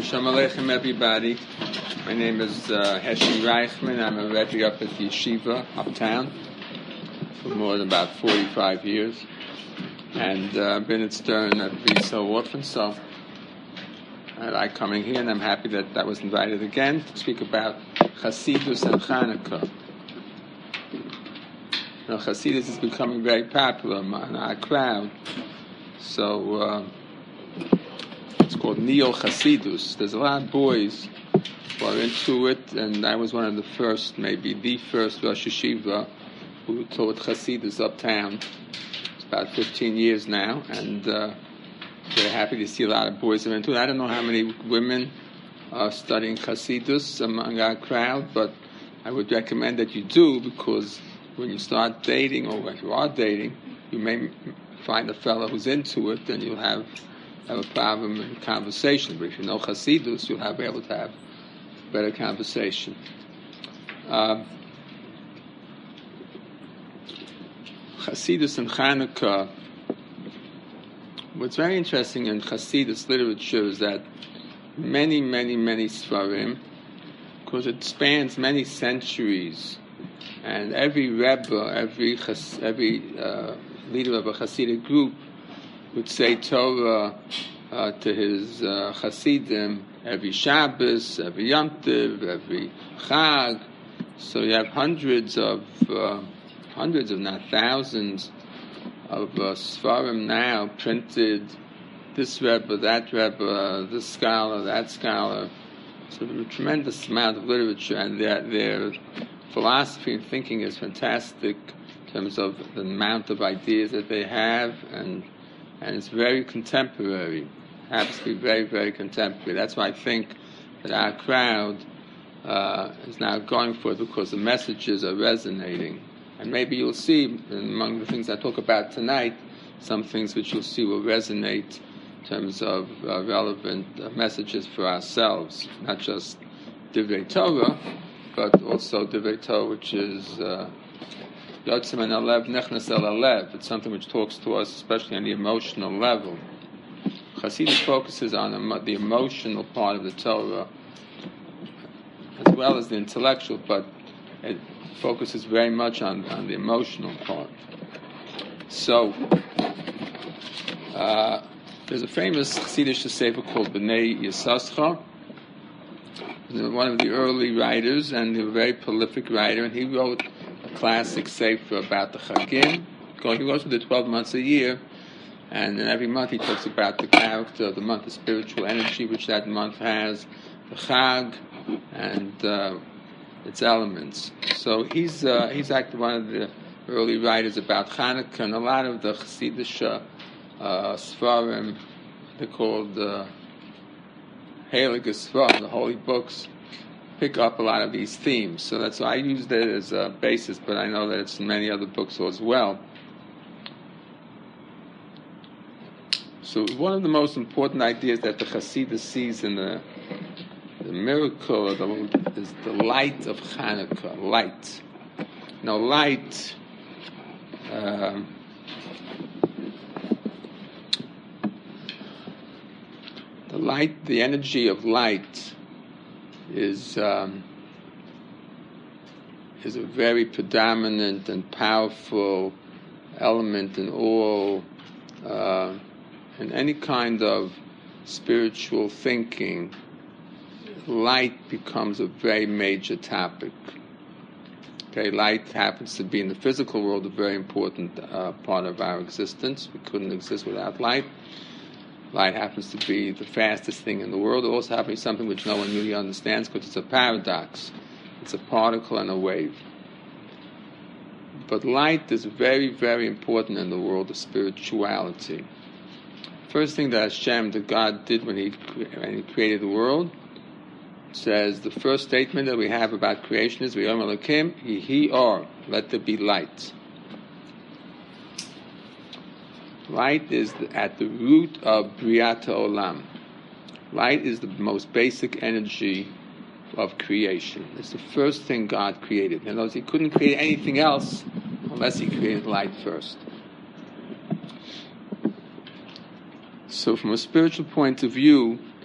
Shalom Aleichem, everybody. My name is Heshi Reichman. I'm a Rebbe up at the Yeshiva uptown for more than about 45 years. And I've been at Stern every so often, so I like coming here, and I'm happy that I was invited again to speak about Chassidus and Chanukah. Now, Chassidus is becoming very popular among our crowd, so it's called Neo Chassidus. There's a lot of boys who are into it, and I was one of the first, maybe the first Rosh Yeshiva who taught Chassidus uptown. It's about 15 years now, and we're happy to see a lot of boys are into it. I don't know how many women are studying Chassidus among our crowd, but I would recommend that you do, because when you start dating, or when you are dating, you may find a fellow who's into it, and you'll have a problem in conversation. But if you know Chassidus, you'll be able to have better conversation. Chassidus and Chanukah. What's very interesting in Chassidus literature is that many Sfarim, because it spans many centuries, and every Rebbe, every leader of a Hasidic group would say Torah to his Hasidim every Shabbos, every Yom Tov, every Chag. So you have hundreds of not thousands of Sfarim now printed, this Rebbe, that Rebbe, this scholar, that scholar. So there's a tremendous amount of literature, and their philosophy and thinking is fantastic in terms of the amount of ideas that they have, and it's very contemporary. It happens to be very contemporary. That's why I think that our crowd is now going for it, because the messages are resonating. And maybe you'll see, among the things I talk about tonight, some things which you'll see will resonate in terms of relevant messages for ourselves, not just Divrei Torah, but also Divrei Torah, which is Yotzim and Alev, Nechnas El Alev. It's something which talks to us, especially on the emotional level. Chassidus focuses on the emotional part of the Torah, as well as the intellectual, but it focuses very much on the emotional part. So, there's a famous Chassidish sefer called Bnei Yissaschar. One of the early writers, and a very prolific writer, and he wrote a classic sefer about the Chagim. He goes through the 12 months a year, and in every month he talks about the character of the month, the spiritual energy which that month has, the Chag, and its elements. So he's actually one of the early writers about Chanukah, and a lot of the Chassidish Sfarim, they're called Heilige Sfarim, the holy books, pick up a lot of these themes. So that's why I used it as a basis, but I know that it's in many other books as well. So one of the most important ideas that the Chassidus sees in the miracle is the light of Chanukah. Light. Now, light. The light, the energy of light, is a very predominant and powerful element in all, in any kind of spiritual thinking. Light becomes a very major topic. Okay, light happens to be in the physical world a very important part of our existence. We couldn't exist without light. Light happens to be the fastest thing in the world. It also happens to be something which no one really understands, because it's a paradox. It's a particle and a wave. But light is very important in the world of spirituality. First thing that Hashem, that God, did when He created the world, says the first statement that we have about creation is V'yom Elokim Yihi Or, let there be light. Light is at the root of Briat Olam. Light is the most basic energy of creation. It's the first thing God created. In other words, He couldn't create anything else unless He created light first. So from a spiritual point of view,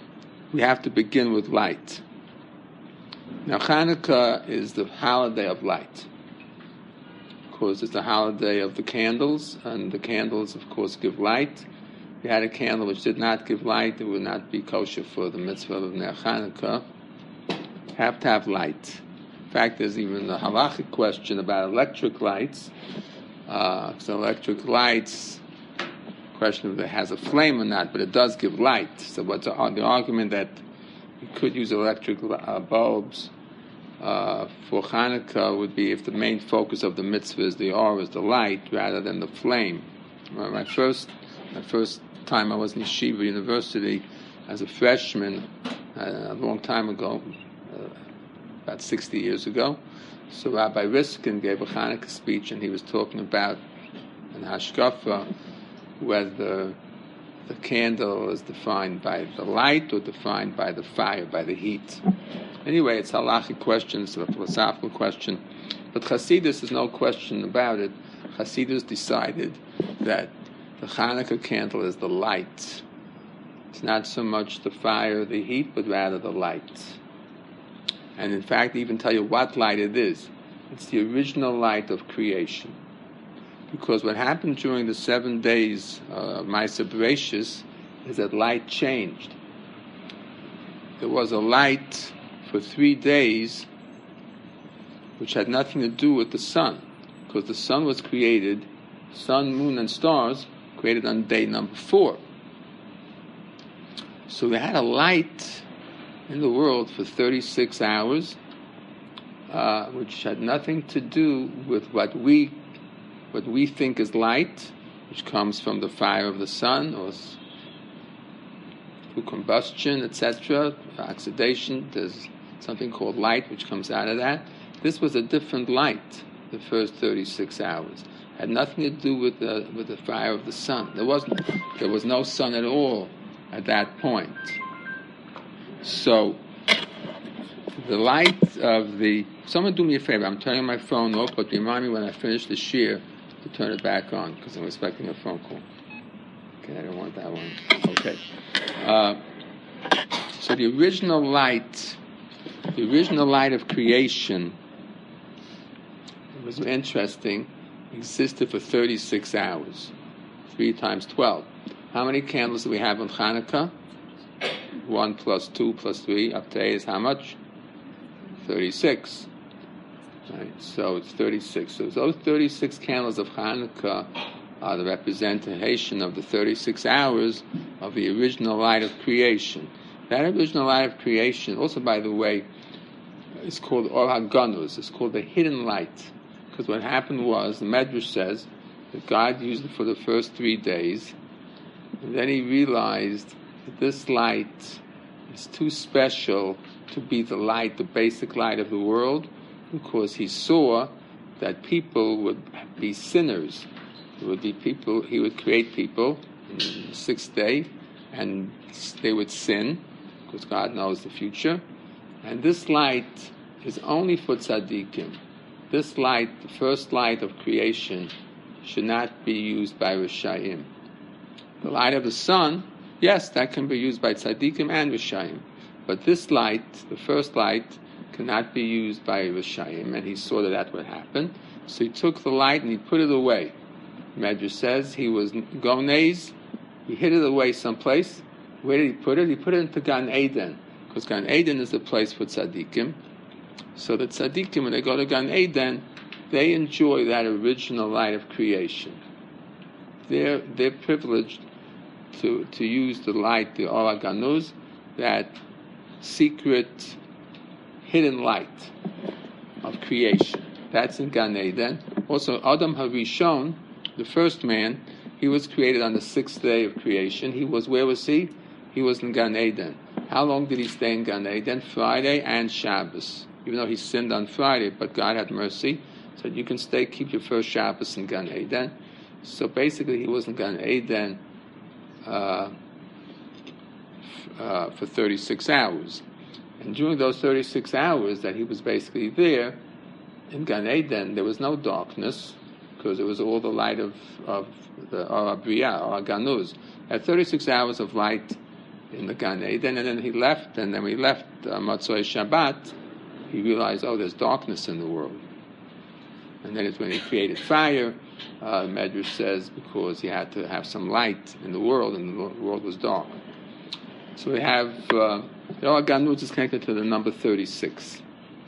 we have to begin with light. Now, Hanukkah is the holiday of light. Of course, it's the holiday of the candles, and the candles, of course, give light. If you had a candle which did not give light, it would not be kosher for the mitzvah of Ner Hanukkah. You have to have light. In fact, there's even a halachic question about electric lights. So electric lights, question of if it has a flame or not, but it does give light. So what's the argument that you could use electric bulbs for Hanukkah would be if the main focus of the mitzvah is the or, is the light, rather than the flame. My first time I was in Yeshiva University as a freshman, a long time ago, about 60 years ago. So Rabbi Riskin gave a Hanukkah speech, and he was talking about an hashkafa, whether the candle is defined by the light or defined by the fire, by the heat. Anyway, it's a halachic question, it's a philosophical question. But Chassidus, there's no question about it. Chassidus decided that the Hanukkah candle is the light. It's not so much the fire or the heat, but rather the light. And in fact, they even tell you what light it is. It's the original light of creation. Because what happened during the 7 days of Ma'aser Bereishis is that light changed. There was a light for 3 days which had nothing to do with the sun, because the sun was created, sun, moon, and stars created on day number 4. So they had a light in the world for 36 hours, which had nothing to do with what we think is light, which comes from the fire of the sun or through combustion, etc., oxidation. There's something called light which comes out of that. This was a different light. The first 36 hours had nothing to do with the fire of the sun. There was no sun at all at that point. So the light of the... Someone do me a favor. I'm turning my phone off, but remind me when I finish the shir to turn it back on, because I'm expecting a phone call. Okay, I don't want that one. Okay. So the original light of creation, it was interesting, existed for 36 hours. 3 times 12. How many candles do we have on Hanukkah? 1 plus 2 plus 3 up to 8 is how much? 36. Right, so it's 36. So those 36 candles of Hanukkah are the representation of the 36 hours of the original light of creation. That original light of creation, also by the way, is called Or HaGanuz. It's called the hidden light. Because what happened was, the Medrash says, that God used it for the first 3 days, and then he realized that this light is too special to be the light, the basic light of the world, because he saw that people would be sinners. There would be people, he would create people on the 6th day, and they would sin, because God knows the future. And this light is only for tzaddikim. This light, the first light of creation, should not be used by Rishayim. The light of the sun, yes, that can be used by tzaddikim and Rishayim. But this light, the first light, cannot be used by Rishayim, and he saw that would happen. So he took the light and he put it away. Medrash says he was gonez, he hid it away someplace. Where did he put it? He put it into Gan Eden, because Gan Eden is the place for tzaddikim. So the tzaddikim, when they go to Gan Eden, they enjoy that original light of creation. They're privileged to use the light, the Or HaGanuz, that secret, hidden light of creation. That's in Gan Eden. Also, Adam HaRishon, the first man, he was created on the 6th day of creation. Where was he? He was in Gan Eden. How long did he stay in Gan Eden? Friday and Shabbos. Even though he sinned on Friday, but God had mercy, said you can keep your first Shabbos in Gan Eden. So basically, he was in Gan Eden for 36 hours. And during those 36 hours that he was basically there, in Gan Eden, there was no darkness, because it was all the light of the Or HaBriyah, Or HaGanuz. At 36 hours of light in the Gan Eden, and then he left, and then when he left Motzei Shabbat, he realized, oh, there's darkness in the world. And then it's when he created fire, Medrash says, because he had to have some light in the world, and the world was dark. So we have, the Or Ganuz is connected to the number 36.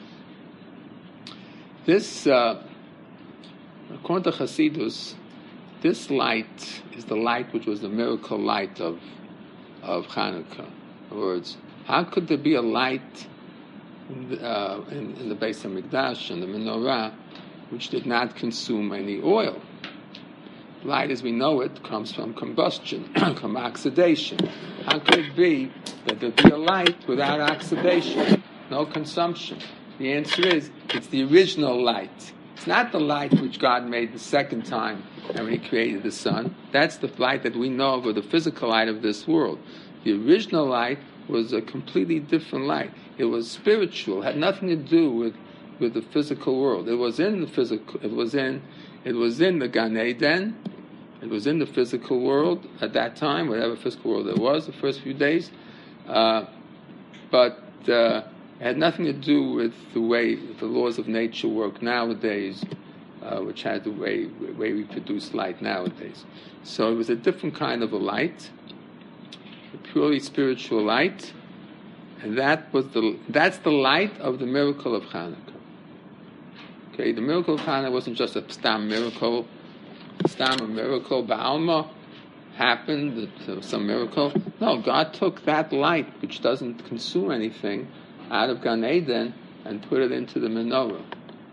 This, according to Hasidus, this light is the light which was the miracle light of Hanukkah. In other words, how could there be a light in the Beis HaMikdash and the menorah which did not consume any oil? Light, as we know it, comes from combustion, from oxidation. How could it be that there be a light without oxidation, no consumption? The answer is, it's the original light. It's not the light which God made the second time and when He created the sun. That's the light that we know of, or the physical light of this world. The original light was a completely different light. It was spiritual, had nothing to do with the physical world. It was in the physical. It was in the Gan Eden. It was in the physical world at that time, whatever physical world it was, the first few days. But it had nothing to do with the way the laws of nature work nowadays, which had the way we produce light nowadays. So it was a different kind of a light, a purely spiritual light, and that's the light of the miracle of Hanukkah. Okay, the miracle of Hanukkah wasn't just a stam miracle. A miracle, Ba'alma happened, some miracle. No, God took that light, which doesn't consume anything, out of Gan Eden and put it into the menorah.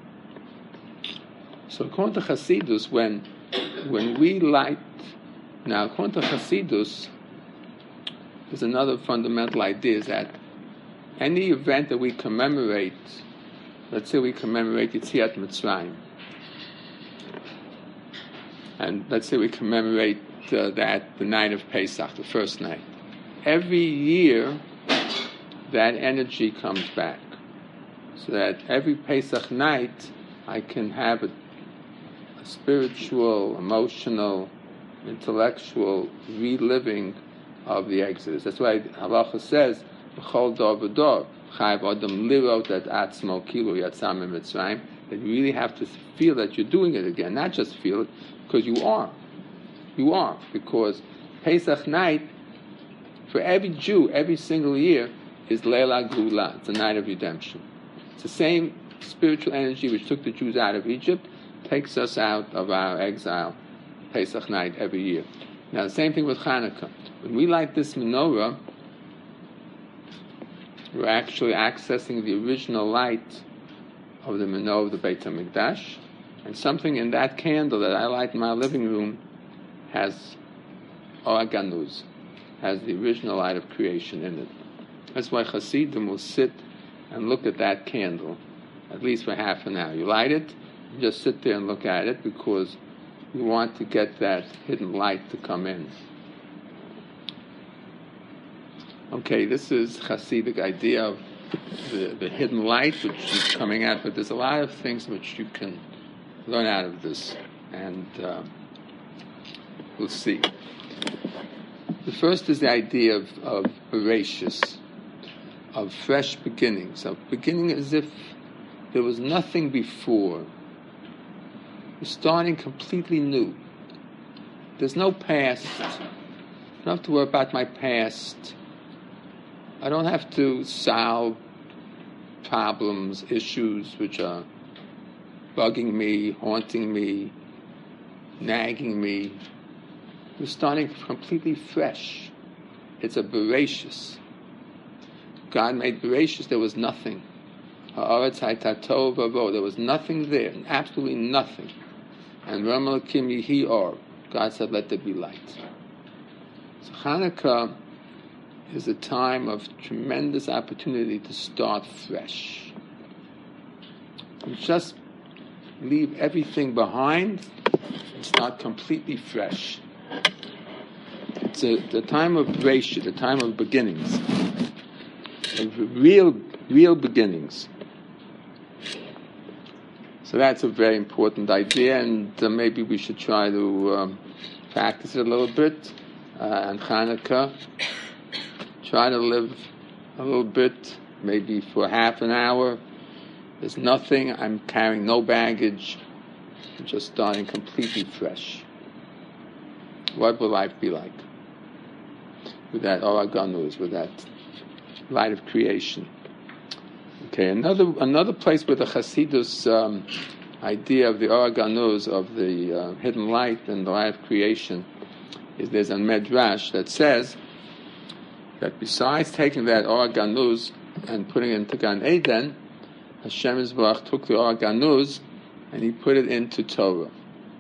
So according to Hasidus, when we light, now according to Hasidus, there's another fundamental idea, is that any event that we commemorate, let's say we commemorate Yetziat Mitzrayim, and let's say we commemorate the night of Pesach, the first night. Every year, that energy comes back. So that every Pesach night, I can have a spiritual, emotional, intellectual reliving of the Exodus. That's why Halacha says, B'chol dor v'dor, chayv adam lirot et atzmo kilu yatzam mitzrayim, that you really have to feel that you're doing it again, not just feel it, because you are. You are. Because Pesach night, for every Jew, every single year, is Leila Gula. It's the night of redemption. It's the same spiritual energy which took the Jews out of Egypt, takes us out of our exile, Pesach night every year. Now the same thing with Hanukkah. When we light this menorah, we're actually accessing the original light of the menorah of the Beit HaMikdash, and something in that candle that I light in my living room has Or Ganuz, has the original light of creation in it. That's why Hasidim will sit and look at that candle, at least for half an hour. You light it, you just sit there and look at it, because you want to get that hidden light to come in. Okay, this is Hasidic idea of the hidden light which is coming out, but there's a lot of things which you can learn out of this, and we'll see. The first is the idea of Bereshis, of fresh beginnings, of beginning as if there was nothing before. We're starting completely new. There's no past. I don't have to worry about my past. I don't have to solve problems, issues which are bugging me, haunting me, nagging me. We're starting completely fresh. It's a Bereshis. God made Bereshis, there was nothing. Ha'aretz hayta tohu v'avohu, there was nothing there, absolutely nothing. And Ramal Kim Yehi Or, God said, let there be light. So Hanukkah is a time of tremendous opportunity to start fresh. You just leave everything behind and start completely fresh. It's the time of Bereshit, the time of beginnings, of real beginnings. So that's a very important idea, and maybe we should try to practice it a little bit on Hanukkah. try to live a little bit, maybe for half an hour. There's nothing. I'm carrying no baggage. I'm just starting completely fresh. What will life be like with that Or HaGanuz, with that light of creation? Okay, another place where the Chassidus idea of the Or HaGanuz, of the hidden light and the light of creation, is there's a Medrash that says that besides taking that Or HaGanuz and putting it into Gan Eden, Hashem Yisbarach took the Or HaGanuz and he put it into Torah.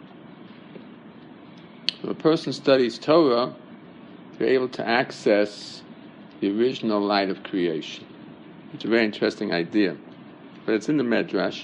When a person studies Torah, they're able to access the original light of creation. It's a very interesting idea, but it's in the Medrash.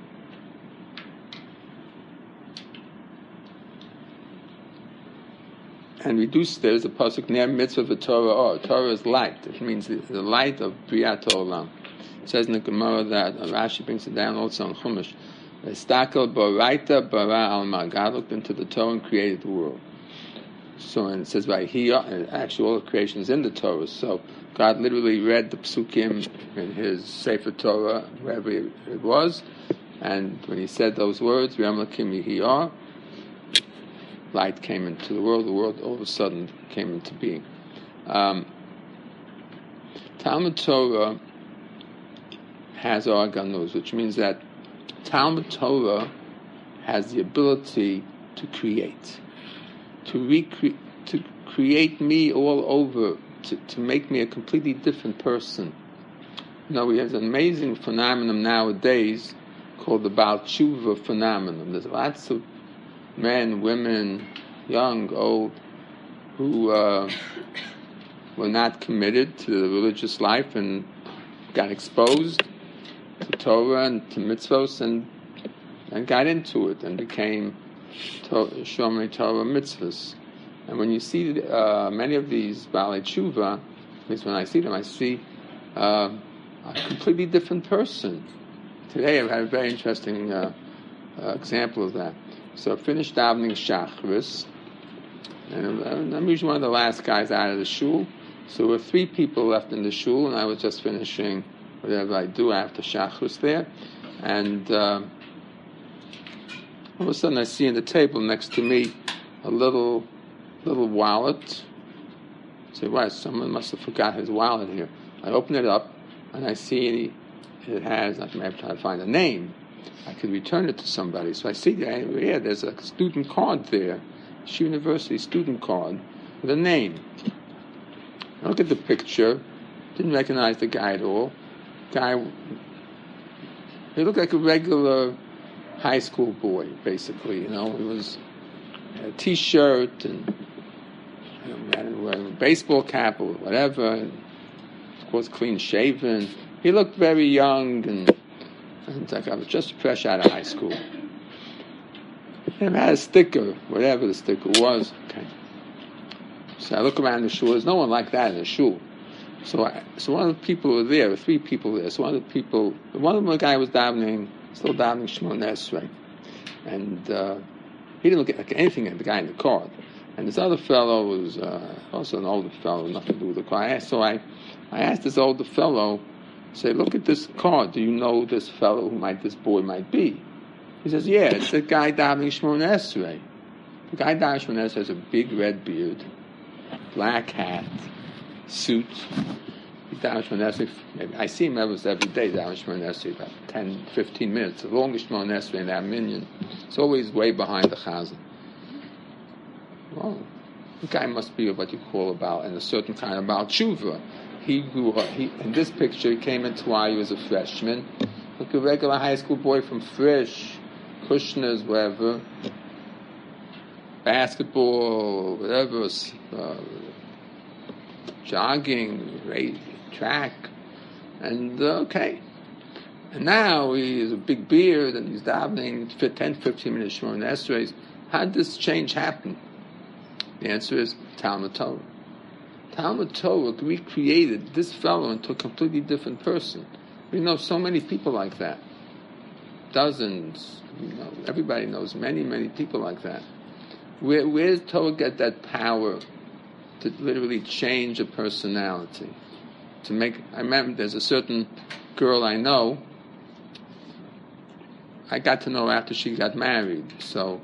And there's a pasuk near mitzvah of Torah. Oh, Torah is light. It means the light of Briat Olam. It says in the Gemara that Rashi brings it down also on Chumash. Estakel baraita bara alma. God looked into the Torah and created the world. So, and it says by actually all the creation is in the Torah. So God literally read the psukim in His Sefer Torah wherever it was, and when He said those words, V'yam Lakim Yihiyah, light came into the world. The world all of a sudden came into being. Talmud Torah has Or HaGanuz, which means that Talmud Torah has the ability to create, to create me all over, to make me a completely different person. We have an amazing phenomenon nowadays called the Baal Tshuva phenomenon. There's lots of men, women, young, old, who were not committed to the religious life and got exposed to Torah and to mitzvos and got into it and became Shomrei Torah mitzvahs. And when you see many of these Baalei Tshuva, at least when I see them, I see a completely different person. Today I've had a very interesting example of that. So I finished davening Shachris, and I'm usually one of the last guys out of the shul. So there were 3 people left in the shul, and I was just finishing whatever I do after Shachris there. And all of a sudden I see on the table next to me a little wallet. I say, "Why? Someone must have forgot his wallet here." I open it up, and I see it has, I may have tried to find a name. I could return it to somebody. So I see, there's a student card there, Yeshiva University student card with a name. I look at the picture, didn't recognize the guy at all. He looked like a regular high school boy, basically. He was a T-shirt and wearing a baseball cap or whatever, and of course clean shaven. He looked very young and like I was just fresh out of high school. And I had a sticker, whatever the sticker was. Okay. So I look around the shul. There's no one like that in the shul. So one of the people were there. There were 3 people there. So one of the guy was still davening Shmoneh Esrei, and he didn't look like anything like the guy in the card. And this other fellow was also an older fellow, nothing to do with the card. So I asked this older fellow, say, "Look at this card. Do you know this fellow this boy might be?" He says, "Yeah, it's the guy davening Shmoneh Esrei." The guy davening Shmoneh Esrei has a big red beard, black hat, suit. He davening Shmoneh Esrei. I see him almost every day davening Shmoneh Esrei, about 10, 15 minutes. The longest Shmoneh Esrei in that minyan. It's always way behind the chazan. Well, the guy must be what you call a certain kind of Baal Tshuva. He grew up. In this picture, he came into why he was a freshman, like a regular high school boy from Frisch, Kushner's, wherever, basketball, whatever, jogging, track, and okay. And now he has a big beard and he's davening 10, 15 minutes Shmoneh Esrei. How did this change happen? The answer is Talmud Torah. Talmud Torah recreated this fellow into a completely different person. We know so many people like that. Dozens. Everybody knows many, many people like that. Where does Torah get that power to literally change a personality. I remember there's a certain girl I know. I got to know after she got married. So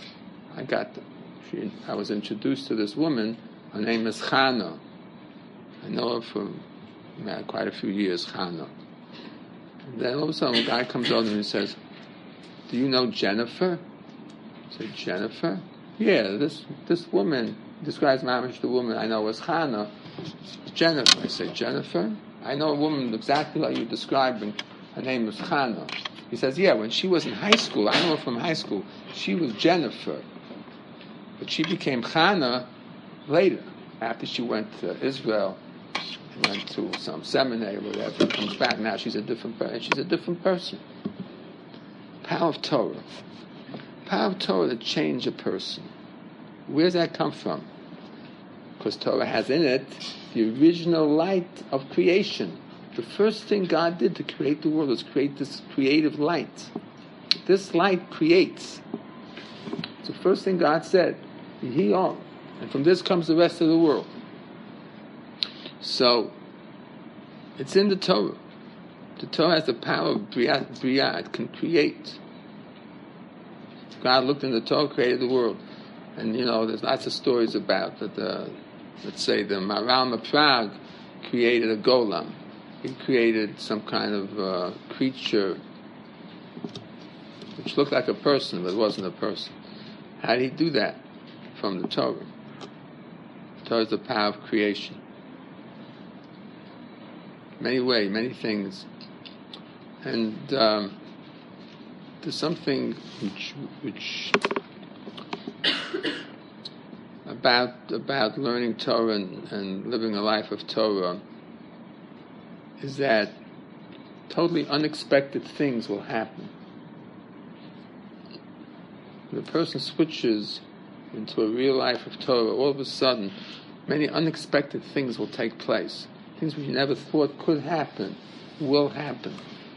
I was introduced to this woman. Her name is Chana. I know her for quite a few years, Chana. And then all of a sudden a guy comes over and he says, "Do you know Jennifer?" I said, "Jennifer?" "Yeah, this woman," describes Mamish, the woman I know as Chana. "Jennifer." I said, "Jennifer? I know a woman exactly like you're describing. Her name is Chana." He says, "Yeah, when she was in high school, I know her from high school, she was Jennifer. But she became Chana later, after she went to Israel, went to some seminary or whatever, comes back, now she's a different person. She's a different person." Power of Torah. Power of Torah to change a person. Where does that come from? Because Torah has in it the original light of creation. The first thing God did to create the world was create this creative light. This light creates. It's the first thing God said. He on. And from this comes the rest of the world. So, it's in the Torah. The Torah has the power of Bria. It can create. God looked in the Torah, created the world. And, there's lots of stories about that. Let's say the Maharal of Prague created a golem. He created some kind of creature which looked like a person, but wasn't a person. How did he do that? From the Torah. The Torah is the power of creation. Many ways, many things. And there's something which about learning Torah and living a life of Torah is that totally unexpected things will happen. When the person switches into a real life of Torah, all of a sudden, many unexpected things will take place. Things we never thought could happen will happen.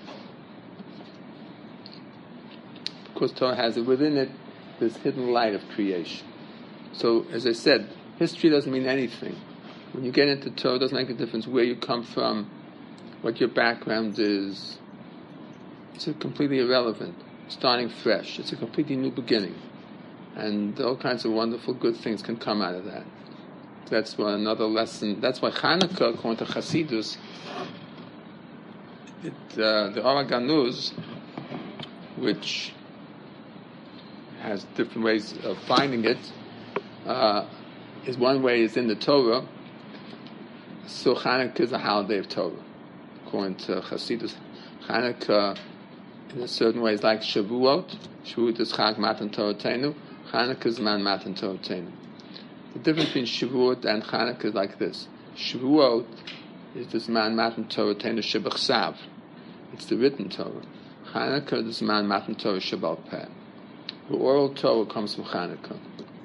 Because Torah has within it this hidden light of creation. So, as I said, history doesn't mean anything. When you get into Torah, it doesn't make a difference where you come from, what your background is. It's completely irrelevant. Starting fresh. It's a completely new beginning. And all kinds of wonderful, good things can come out of that. That's another lesson. That's why Hanukkah, according to Chassidus, the Or HaGanuz, which has different ways of finding it, is one way is in the Torah. So Hanukkah is a holiday of Torah. According to Chassidus, Hanukkah in a certain way is like Shavuot. Shavuot is Chag Matan Torah-Tenu. Hanukkah is Man Matan Torah-Tenu. The difference between Shavuot and Hanukkah is like this. Shavuot is this Man Matan Torah-Tenu Shebachsav. It's the written Torah. Hanukkah is Man Matan Torah Shebal Peh. The oral Torah comes from Hanukkah.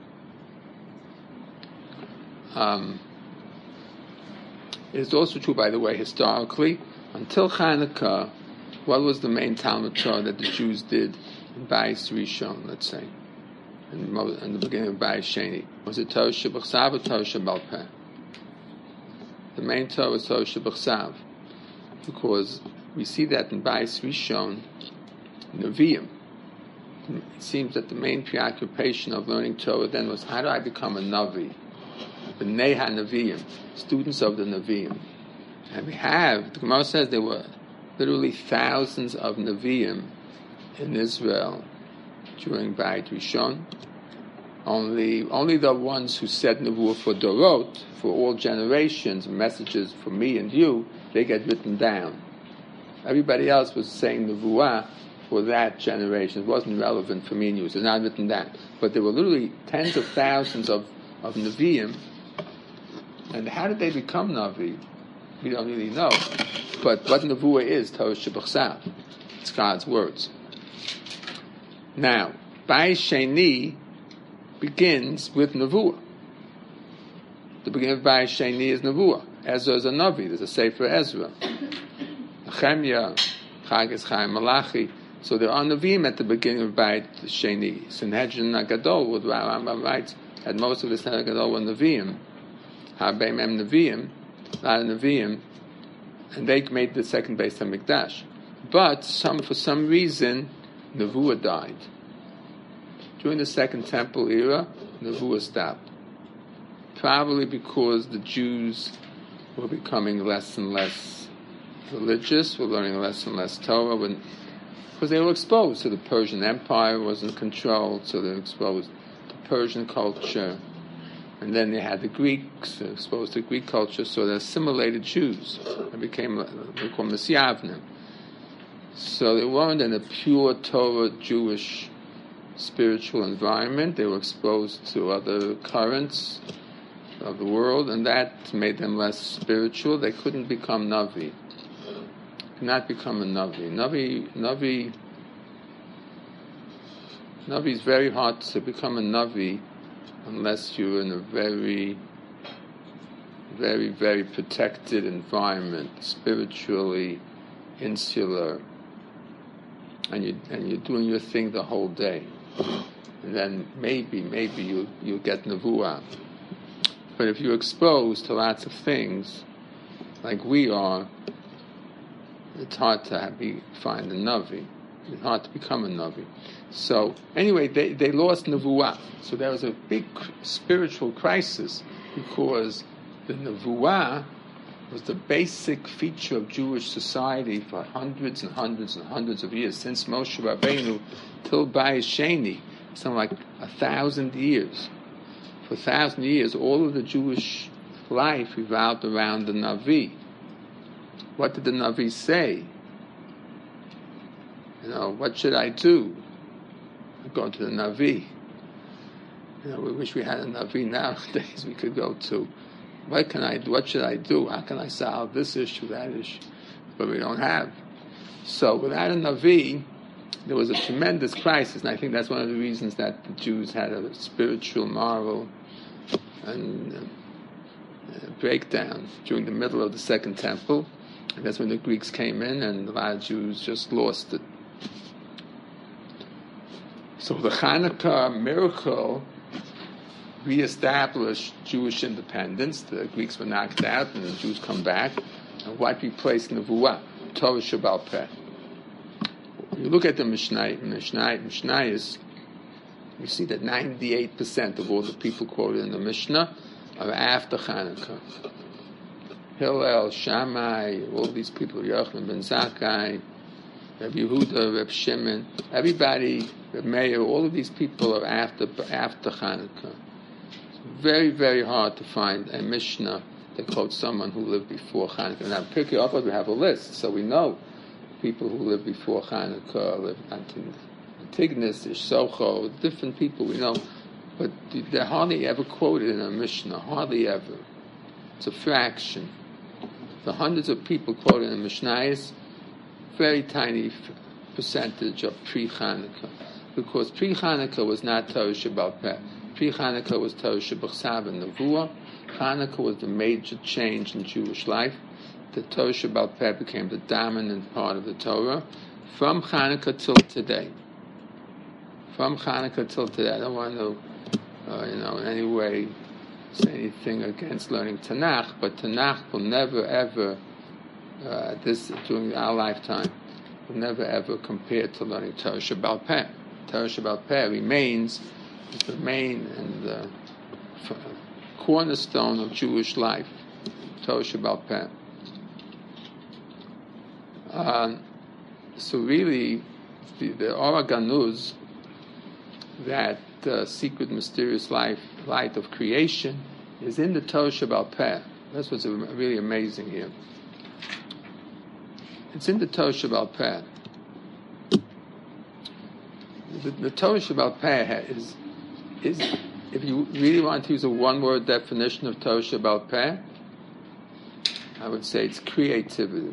It's also true, by the way, historically, until Hanukkah, what was the main Talmud Torah that the Jews did in Bayis Rishon, let's say, in the beginning of Bayis Sheni? Was it Torah Shebachsav or Torah Shebal Peh? The main Torah was Torah Shebachsav, because we see that in Bayis Rishon, Nevi'im. It seems that the main preoccupation of learning Torah then was, how do I become a Navi? The Neha Nevi'im, students of the Nevi'im. And the Gemara says there were literally thousands of Nevi'im in Israel during Bayit Rishon. Only the ones who said Nevuah for Dorot, for all generations, messages for me and you, they get written down. Everybody else was saying Nevuah for that generation. It wasn't relevant for me and you. It's not written down. But there were literally tens of thousands of Nevi'im. And how did they become Navi? We don't really know. But what Nevuah is, Torah Shebachsav. It's God's words. Now, Bayis Sheni begins with Nevuah. The beginning of Bayis Sheni is Nevuah. Ezra is a Navi. There's a Sefer Ezra. Nehemiah, Chag Chaim Malachi. So there are Nevi'im at the beginning of Bayit Sheni. Sanhedrin Gadol, what Rambam writes, that most of the Sanhedrin Gadol were Nevi'im. Harbe Mem Nevi'im, a lot of Nevi'im, and they made the second Beis HaMikdash. But for some reason, Nevuah died. During the Second Temple era, Nevuah stopped. Probably because the Jews were becoming less and less religious, were learning less and less Torah, because they were exposed to the Persian Empire, wasn't controlled, so they were exposed to Persian culture. And then they had the Greeks, exposed to Greek culture, so they assimilated Jews. They became, they call them Messiavnim. So they weren't in a pure Torah Jewish spiritual environment. They were exposed to other currents of the world, and that made them less spiritual. They couldn't become Navi. Could not become a Navi. Navi is very hard to become a Navi unless you're in a very, very, very protected environment, spiritually insular, and you're doing your thing the whole day. And then maybe you'll get Nevuah. But if you're exposed to lots of things, like we are, it's hard to find a Navi. It's hard to become a Navi. So anyway, they lost Nevuah. So there was a big spiritual crisis because the Nevuah was the basic feature of Jewish society for hundreds and hundreds and hundreds of years, since Moshe Rabbeinu till Bayis Sheni, something like 1,000 years. For 1,000 years, all of the Jewish life revolved around the Navi. What did the Navi say? What should I do? I go to the Navi. We wish we had a Navi nowadays we could go to. What should I do? How can I solve this issue, that issue? But we don't have. So without a Navi, there was a tremendous crisis, and I think that's one of the reasons that the Jews had a spiritual, moral, and breakdown during the middle of the Second Temple. And that's when the Greeks came in, and a lot of Jews just lost it. So the Hanukkah miracle reestablished Jewish independence. The Greeks were knocked out, and the Jews come back. And what replaced Nevuah? Torah Shebaal Peh. When you look at the Mishnayos, you see that 98% of all the people quoted in the Mishnah are after Hanukkah. Hillel, Shammai, all these people, Yochanan ben Zakkai, Rabbi Yehuda, Reb Shimon, everybody, Reb Meir, all of these people are after Hanukkah. It's very, very hard to find a Mishnah that quotes someone who lived before Hanukkah. Now, Pirkei Avot, we have a list, so we know people who lived before Hanukkah, lived Antigonus, Ishsocho, different people we know, but they're hardly ever quoted in a Mishnah, hardly ever. It's a fraction. The hundreds of people quoted in Mishnayos, very tiny percentage of pre-Hanukkah, because pre-Hanukkah was not Torah Shebaal Peh. Pre-Hanukkah was Torah Shebachsav and Nevuah. Hanukkah was the major change in Jewish life. The Torah Shebaal Peh became the dominant part of the Torah from Hanukkah till today. From Hanukkah till today. I don't want to, in any way say anything against learning Tanakh, but Tanakh will never ever, during our lifetime, will never ever compare to learning Torah Shebaal Peh. Torah Shebaal Peh remains the main and the cornerstone of Jewish life. Torah Shebaal Peh. So really, the Or HaGanuz, that secret, mysterious light of creation, is in the Torah Shebaal Peh. That's what's really amazing here. It's in the Torah Shebaal Peh. The Torah Shebaal Peh is, if you really want to use a one-word definition of Torah Shebaal Peh, I would say it's creativity.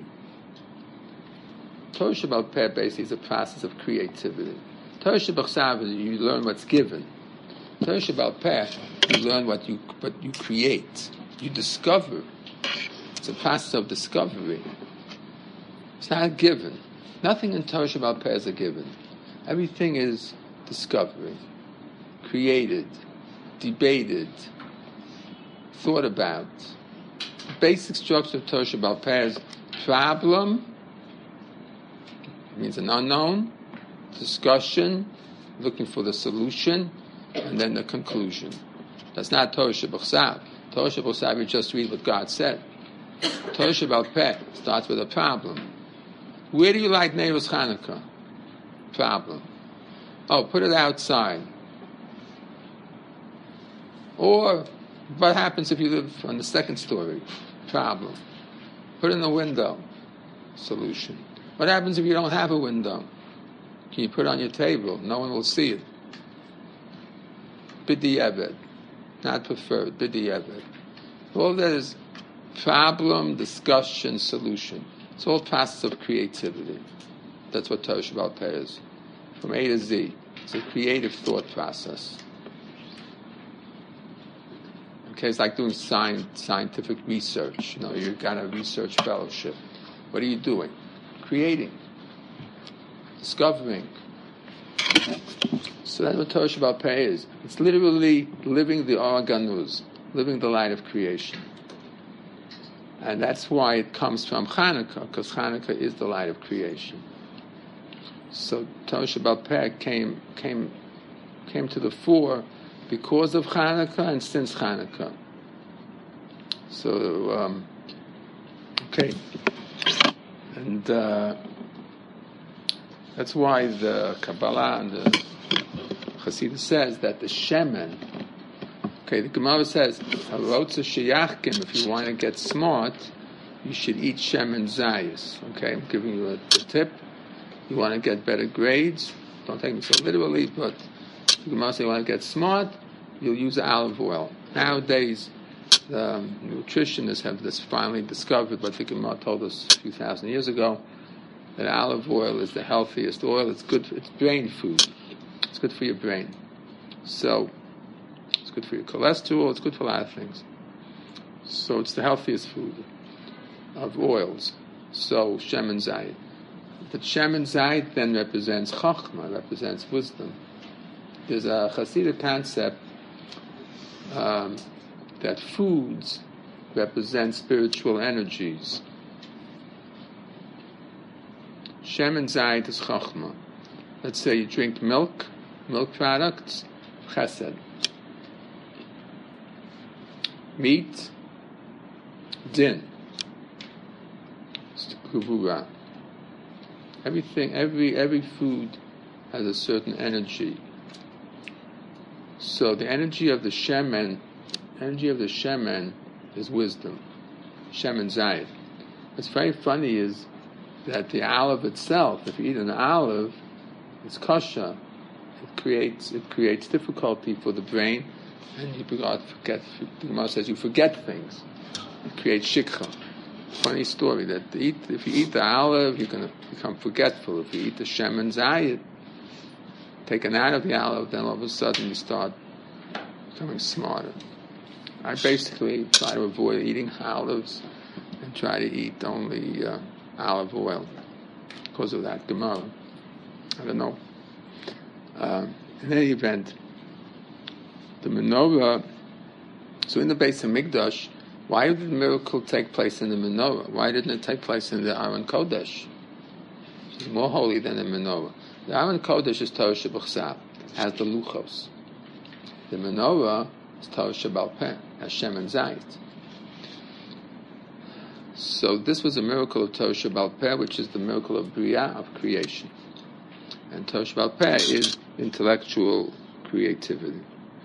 Torah Shebaal Peh basically is a process of creativity. Torah Shebachsav, you learn what's given. Torah Shebaal Peh, you learn what you create. You discover. It's a process of discovery. It's not a given. Nothing in Torah Shebaal Peh is a given. Everything is discovery, created, debated, thought about. The basic structure of Torah Sheba'al Peh is problem, means an unknown, discussion, looking for the solution, and then the conclusion. That's not Torah Sheb'chsav. Torah Sheb'chsav, you just read what God said. Torah Sheba'al Peh starts with a problem. Where do you light Neiros Chanukah? Problem. Oh, put it outside. Or, what happens if you live on the second story? Problem. Put it in the window. Solution. What happens if you don't have a window? Can you put it on your table? No one will see it. B'di'evet. Not preferred. B'di'evet. All that is problem, discussion, solution. It's all process of creativity. That's what Torah Sheba'al Peh is. From A to Z. It's a creative thought process. Okay, it's like doing scientific research. You've got a research fellowship. What are you doing? Creating. Discovering. So that's what Torah Sheba'al Peh is. It's literally living the Or Ganuz, living the light of creation. And that's why it comes from Chanukah, because Chanukah is the light of creation. So Torah Sheba'al Peh came to the fore because of Chanukah and since Chanukah. So, okay. And that's why the Kabbalah and the Chassidus says that the Shemen, okay, the Gemara says, if you want to get smart, you should eat Shemen Zayis. Okay, I'm giving you a tip. You want to get better grades, don't take me so literally, but the Gemara says you want to get smart, you'll use olive oil. Nowadays, the nutritionists have this finally discovered what the Gemara told us a few thousand years ago, that olive oil is the healthiest oil. It's good. It's brain food. It's good for your brain. So it's good for your cholesterol. It's good for a lot of things. So it's the healthiest food of oils. So Shemen Zayit. The Shemen Zayit then represents Chochmah, represents wisdom. There's a Hasidic concept that foods represent spiritual energies. Shemen Zayit is Chochmah. Let's say you drink milk products, Chesed. Meat, Din. Kuvura. Everything, every food has a certain energy. So the energy of the shemen is wisdom. Shemen Zayit. What's very funny is that the olive itself, if you eat an olive, it's kosher. It creates difficulty for the brain, and you forget. The Gemara says you forget things. It creates shikha. Funny story that if you eat the olive, you're going to become forgetful. If you eat the shemen zayit, taken out of the olive, then all of a sudden you start becoming smarter. I basically try to avoid eating olives and try to eat only olive oil because of that Gemara. I don't know. In any event, the menorah. So in the Beis Hamikdash, why did the miracle take place in the menorah? Why didn't it take place in the Aron Kodesh? It's more holy than the menorah. The Aron Kodesh is Torah Sheb'chsav, has the luchos. The menorah is Torah Sheba'al Peh, has Shemen Zayit. So this was a miracle of Torah Sheba'al Peh, which is the miracle of Bria, of creation. And Torah Sheba'al Peh is intellectual creativity.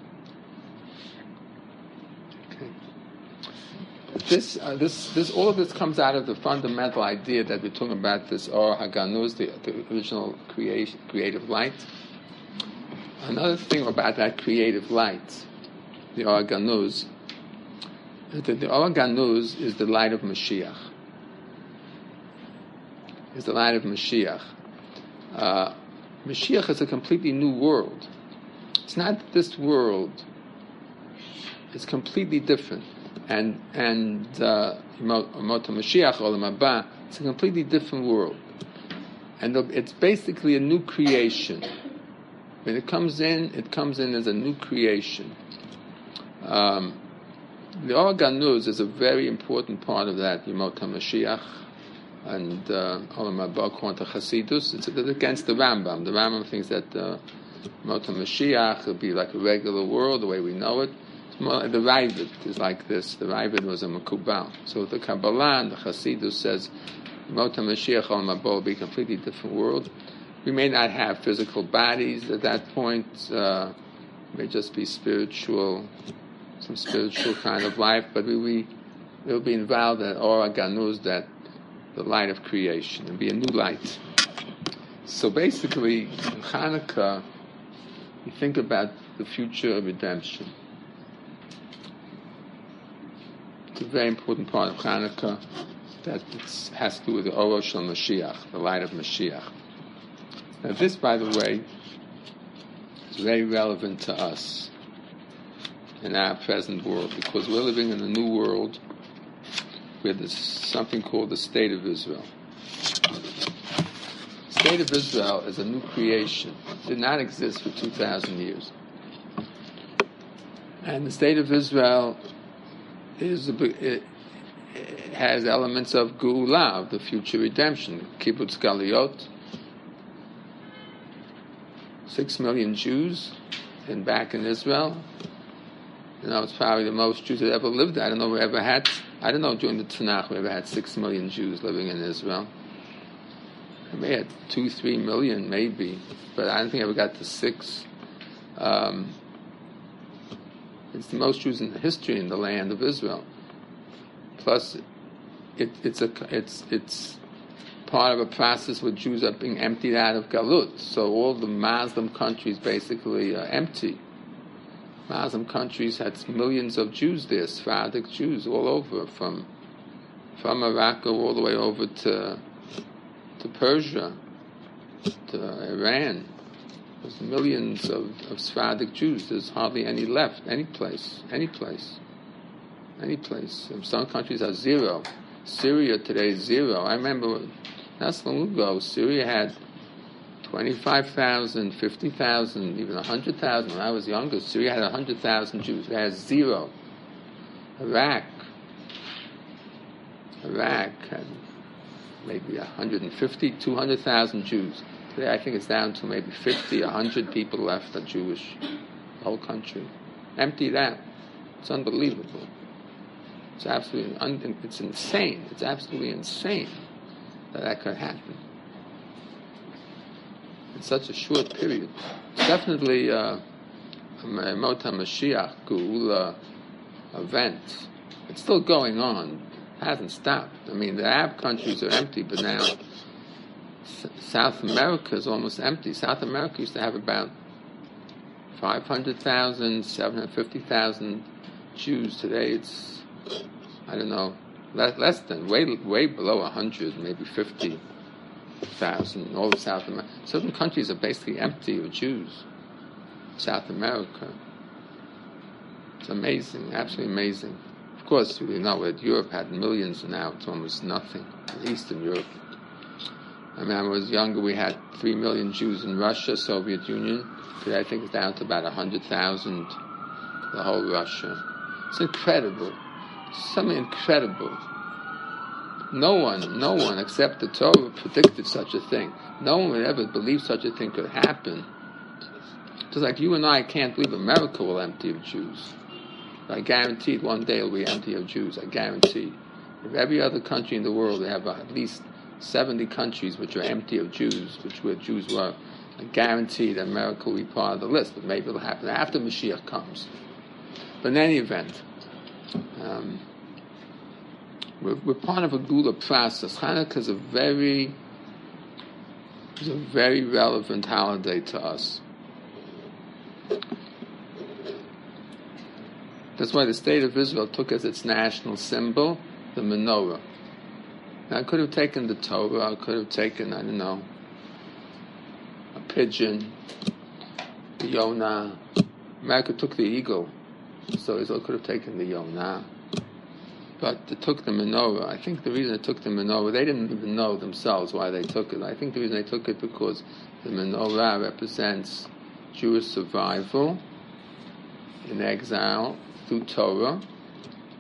This all of this comes out of the fundamental idea that we're talking about, this Or HaGanuz, the original creative light. Another thing about that creative light, the Or HaGanuz, is that the Or HaGanuz is the light of Mashiach. Is the light of Mashiach. Mashiach is a completely new world. It's not this world. It's completely different. And Mota Mashiach Olam Haba, it's a completely different world, and it's basically a new creation. When it comes in as a new creation. The Or Ganuz is a very important part of that Yemot HaMashiach and Olam Haba according to Chassidus. It's against the Rambam. The Rambam thinks that Yemot HaMashiach will be like a regular world, the way we know it. It's more like the Ravid is like this. The Ravid was a Makubal. So the Kabbalah and the Chassidus says Yemot HaMashiach, Olam Haba will be a completely different world. We may not have physical bodies at that point. It may just be spiritual, some spiritual kind of life, but we will be involved in Or Ganuz, that the light of creation, and be a new light. So basically, in Hanukkah, we think about the future of redemption. It's a very important part of Hanukkah that has to do with the Or Shel Mashiach, the light of Mashiach. Now this, by the way, is very relevant to us in our present world, because we're living in a new world where there's something called the State of Israel. The State of Israel is a new creation. It did not exist for 2,000 years. And the State of Israel it has elements of Geulah, of the future redemption. Kibbutz Galiot, 6 million Jews back in Israel. It's probably the most Jews that ever lived there. I don't know during the Tanakh we ever had 6 million Jews living in Israel. We may have 2-3 million maybe, but I don't think I ever got to 6. It's the most Jews in the history in the land of Israel. Plus, it's part of a process where Jews are being emptied out of Galut. So all the Muslim countries basically are empty. Muslim countries had millions of Jews there, Sephardic Jews all over, from Morocco all the way over to Persia, to Iran. There's millions of Sephardic Jews. There's hardly any left, any place. Some countries are zero. Syria today is zero. I remember not so long ago, Syria had 25,000, 50,000, even 100,000. When I was younger, Syria had 100,000 Jews. It has zero. Iraq had maybe 150, 200,000 Jews. Today I think it's down to maybe 50, 100 people left are Jewish. The whole country. Emptied out. It's unbelievable. It's absolutely, it's insane. It's absolutely insane that could happen in such a short period. It's definitely a Yemot HaMashiach Geula event. It's still going on. It hasn't stopped. I mean, the Arab countries are empty, but now South America is almost empty. South America used to have about 500,000, 750,000 Jews. Today it's, I don't know, less than, way below 100, maybe 50,000, all of South America. Certain countries are basically empty of Jews. South America. It's amazing, absolutely amazing. Of course, we know that Europe had millions, and now it's almost nothing. Eastern Europe. I mean, when I was younger, we had 3 million Jews in Russia, Soviet Union. Today I think it's down to about 100,000, the whole Russia. It's incredible. Something incredible. No one except the Torah predicted such a thing. No one would ever believe such a thing could happen. Just like you and I can't believe America will empty of Jews. I guarantee one day it will be empty of Jews. I guarantee. If every other country in the world, they have at least 70 countries which are empty of Jews, where Jews were, I guarantee that America will be part of the list. But maybe it'll happen after Mashiach comes. But in any event, we're part of a Gula process. Hanukkah is a very relevant holiday to us. That's why the State of Israel took as its national symbol the menorah. Now, I could have taken the Torah, I could have taken, I don't know, a pigeon, the Yonah. America took the eagle, so Israel could have taken the Yonah. But they took the menorah. I think the reason they took the menorah, they didn't even know themselves why they took it. I think the reason they took it because the menorah represents Jewish survival in exile through Torah,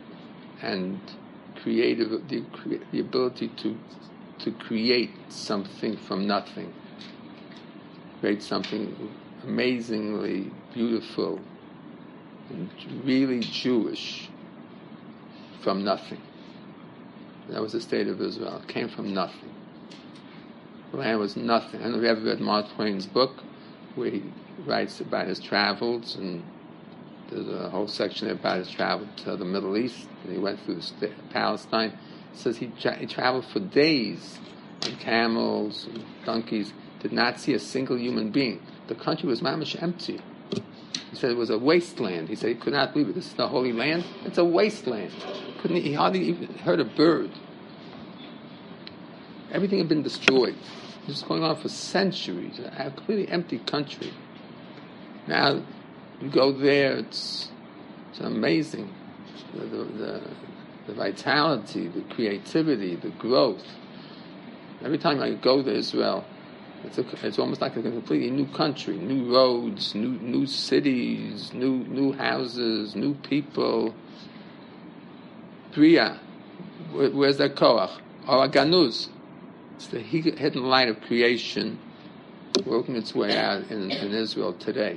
and creative, the ability to create something from nothing, create something amazingly beautiful and really Jewish from nothing. That was the state of Israel. It came from nothing. The land was nothing. I don't know if you ever read Mark Twain's book, where he writes about his travels, and there's a whole section about his travel to the Middle East, and he went through Palestine. It says he traveled for days on camels and donkeys, did not see a single human being. The country was mamish empty. He said it was a wasteland. He said he could not believe it. This is the Holy Land? It's a wasteland. He hardly even heard a bird. Everything had been destroyed. This was going on for centuries. A completely empty country. Now, you go there, it's amazing. The vitality, the creativity, the growth. Every time I go to Israel, it's almost like a completely new country, new roads, new cities, new houses, new people. Bria, where's that koach? Or ganuz. It's the hidden light of creation working its way out in Israel today.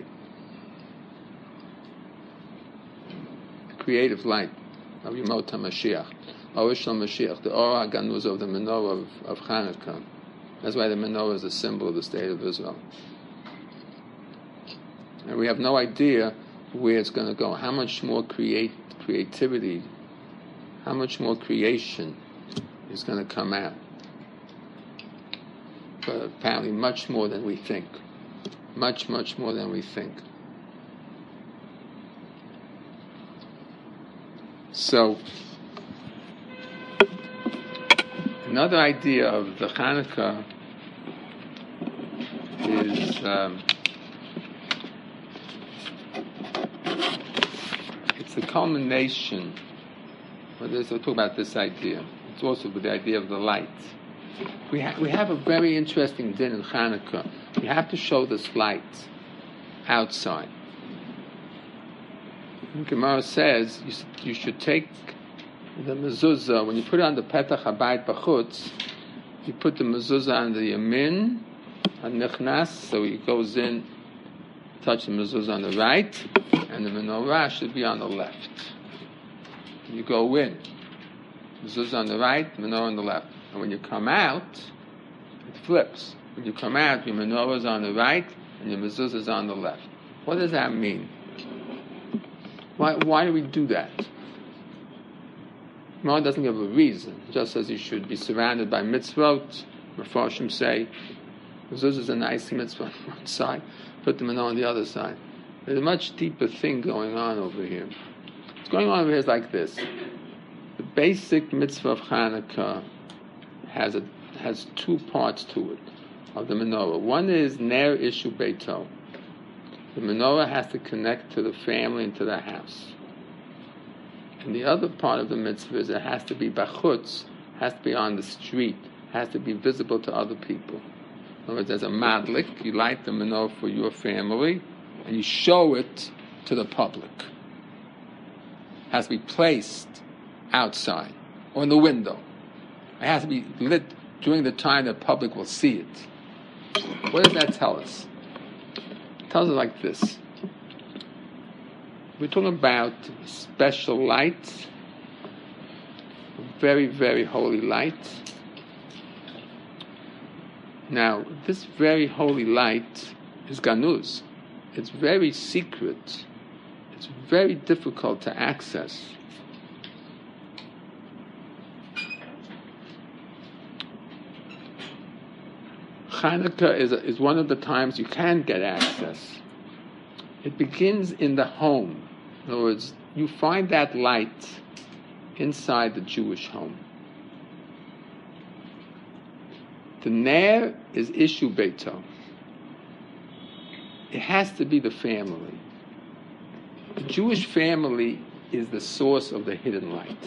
The creative light of Yemot HaMashiach, Orish Mashiach, the Or HaGanuz of the menorah of Hanukkah. That's why the menorah is a symbol of the state of Israel. And we have no idea where it's going to go. How much more creativity, how much more creation is going to come out. But apparently much more than we think. Much, much more than we think. So, another idea of the Hanukkah is it's the culmination. We'll talk about this idea. It's also the idea of the light. We have a very interesting din in Hanukkah. We have to show this light outside. Gemara says you should take the mezuzah, when you put it on the petach habayit b'chutz, you put the mezuzah on the yamin, on nichnas, so it goes in, touch the mezuzah on the right, and the menorah should be on the left. You go in, mezuzah on the right, menorah on the left. And when you come out, it flips. When you come out, your menorah is on the right, and your mezuzah is on the left. What does that mean? Why do we do that? Gemara doesn't give a reason. It just says you should be surrounded by mitzvot. Mefarshim say, mezuzah is a nice mitzvah on one side, put the menorah on the other side. There's a much deeper thing going on over here. What's going on over here is like this. The basic mitzvah of Hanukkah has two parts to it, of the menorah. One is ner ishu beito. The menorah has to connect to the family and to the house. And the other part of the mitzvah is it has to be bachutz, has to be on the street, has to be visible to other people. In other words, as a madlik, you light the menorah for your family, and you show it to the public. It has to be placed outside, or in the window. It has to be lit during the time the public will see it. What does that tell us? It tells us like this. We're talking about special light, very, very holy light. Now, this very holy light is ganuz. It's very secret. It's very difficult to access. Hanukkah is one of the times you can get access. It begins in the home. In other words, you find that light inside the Jewish home. The ner is ishu beito. It has to be the family. The Jewish family is the source of the hidden light.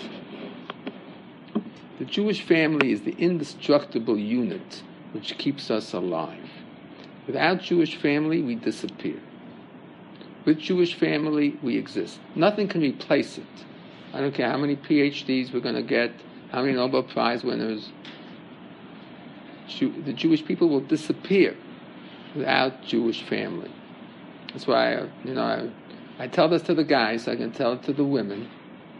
The Jewish family is the indestructible unit which keeps us alive. Without Jewish family, we disappear. With Jewish family, we exist. Nothing can replace it. I don't care how many PhDs we're going to get, how many Nobel Prize winners. The Jewish people will disappear without Jewish family. That's why, I tell this to the guys, I can tell it to the women.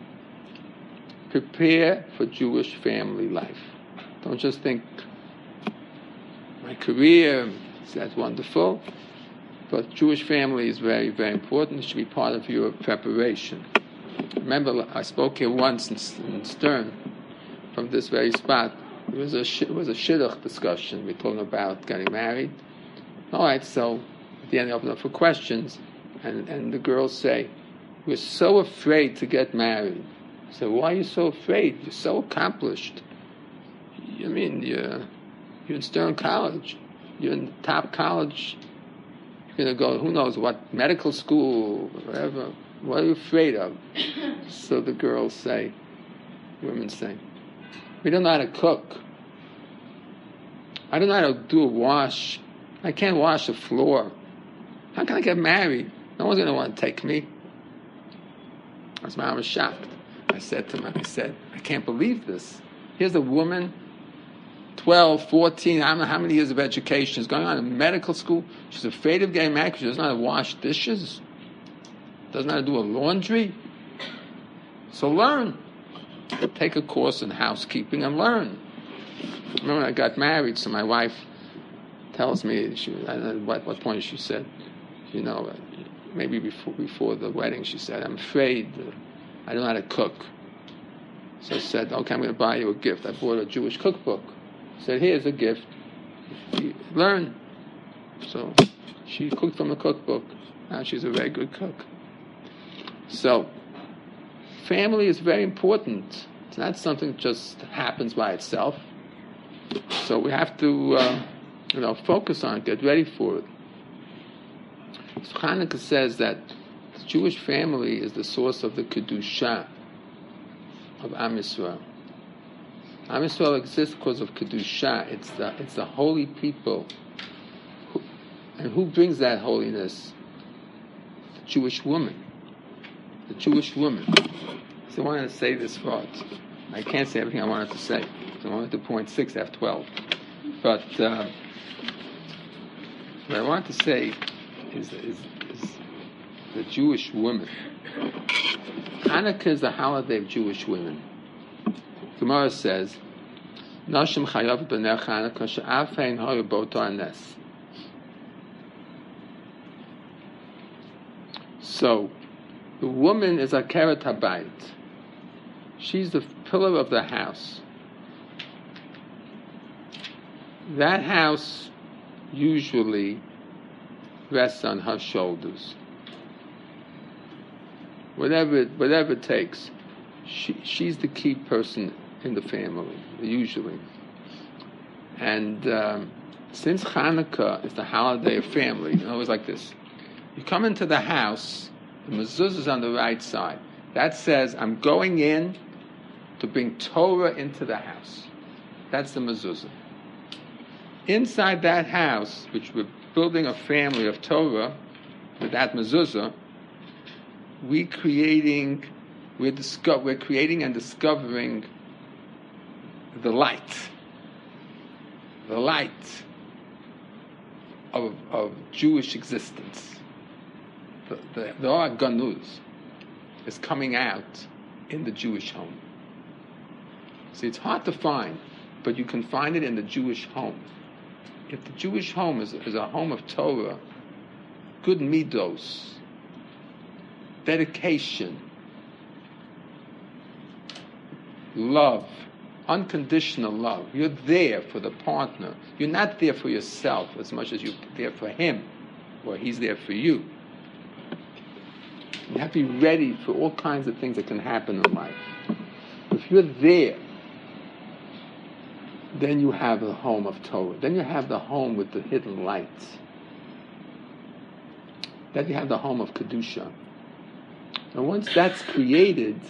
Prepare for Jewish family life. Don't just think, my career, that's wonderful, but Jewish family is very, very important. It should be part of your preparation. Remember, I spoke here once in Stern, from this very spot. It was a shidduch discussion. We're talking about getting married. All right, so at the end, I open up for questions, and the girls say, "We're so afraid to get married." I said, "Why are you so afraid? You're so accomplished. I mean, you're in Stern College. You're in the top college. You're going to go, who knows what, medical school, whatever. What are you afraid of?" So the girls say, women say, "We don't know how to cook. I don't know how to do a wash. I can't wash the floor. How can I get married? No one's going to want to take me." I was shocked. I said to him, I can't believe this. Here's a woman, 12, 14, I don't know how many years of education is going on in medical school. She's afraid of getting married because she doesn't know how to wash dishes, doesn't know how to do a laundry. So learn. Take a course in housekeeping and learn. I remember when I got married, so my wife tells me, I don't know what point she said, maybe before the wedding, she said, "I'm afraid I don't know how to cook." So I said, "Okay, I'm going to buy you a gift." I bought a Jewish cookbook. I said, "Here's a gift. Learn." So she cooked from the cookbook. Now she's a very good cook. So family is very important. It's not something that just happens by itself. So we have to, focus on it, get ready for it. So Hanukkah says that the Jewish family is the source of the Kedusha of Am Yisrael. Am Yisrael exists because of Kedusha. It's the holy people. And who brings that holiness? The Jewish woman. The Jewish woman. So I wanted to say this thought. I can't say everything I wanted to say. So I wanted to point 6 after 12. But what I want to say is the Jewish woman. Hanukkah is the holiday of Jewish women. Gemara says, "Nashim chayav b'ner Hanukkah she'afein hoyu b'oto hanes." So, the woman is a keret habayit. She's the pillar of the house. That house usually rests on her shoulders. Whatever it takes, she's the key person in the family, usually. And since Hanukkah is the holiday of family, it's always like this. You come into the house, the mezuzah is on the right side. That says, I'm going in to bring Torah into the house. That's the mezuzah. Inside that house, which we're building a family of Torah, with that mezuzah, we're creating and discovering the light of Jewish existence. The Or Ganuz is coming out in the Jewish home. See, it's hard to find, but you can find it in the Jewish home. If the Jewish home is a home of Torah, good midos, dedication, love, unconditional love. You're there for the partner. You're not there for yourself as much as you're there for him, or he's there for you. You have to be ready for all kinds of things that can happen in life. If you're there, then you have the home of Torah. Then you have the home with the hidden lights. Then you have the home of Kedusha. And once that's created,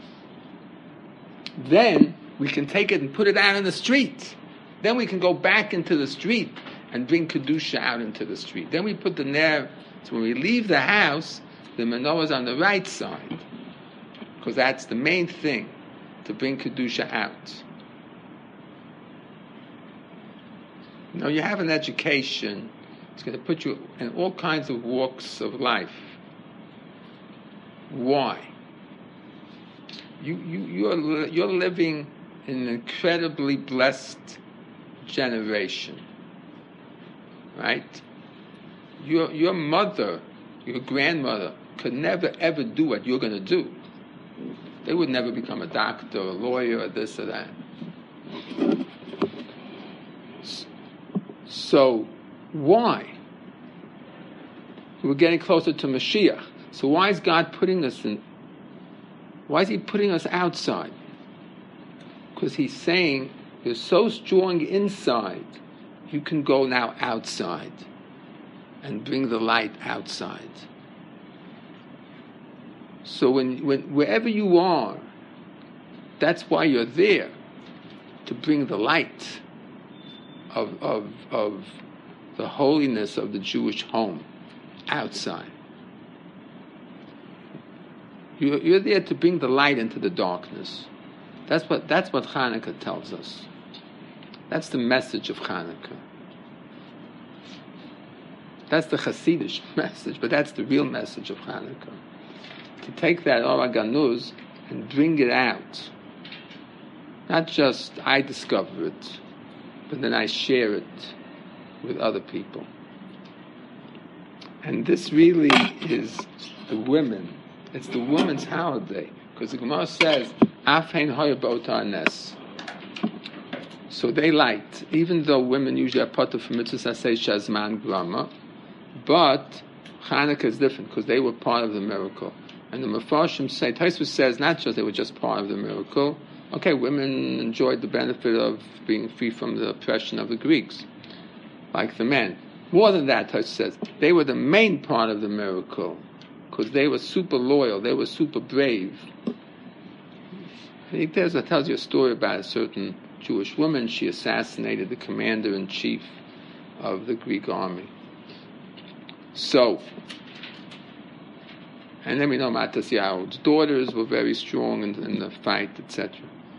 then we can take it and put it out in the street. Then we can go back into the street and bring Kedusha out into the street. Then we put the ner. So when we leave the house, the menorah is on the right side. because that's the main thing, to bring Kedusha out. You have an education, it's going to put you in all kinds of walks of life. Why? You're living in an incredibly blessed generation, right? Your mother, your grandmother, could never ever do what you're going to do. They would never become a doctor, or a lawyer, or this or that. So, why? We're getting closer to Mashiach. So why is God putting us in? Why is He putting us outside? Because He's saying you're so strong inside, you can go now outside and bring the light outside. So wherever you are, that's why you're there, to bring the light of the holiness of the Jewish home outside. You're there to bring the light into the darkness. That's what Hanukkah tells us. That's the message of Hanukkah. That's the Hasidic message, but that's the real message of Hanukkah. To take that Or HaGanuz and bring it out. Not just I discover it, but then I share it with other people. And this really is the women. It's the women's holiday. Because the Gemara says, Afhein hoya b'ota nes. So they light, even though women usually are potter for mitzvahs asay shazman grama, but Hanukkah is different because they were part of the miracle. And the Mefarshim say, Tosfos says, not just they were just part of the miracle. Okay, women enjoyed the benefit of being free from the oppression of the Greeks, like the men. More than that, Tosfos says, they were the main part of the miracle because they were super loyal, they were super brave. It tells you a story about a certain Jewish woman. She assassinated the commander-in-chief of the Greek army. So, and then we know Matasyahu's daughters were very strong in the fight, etc.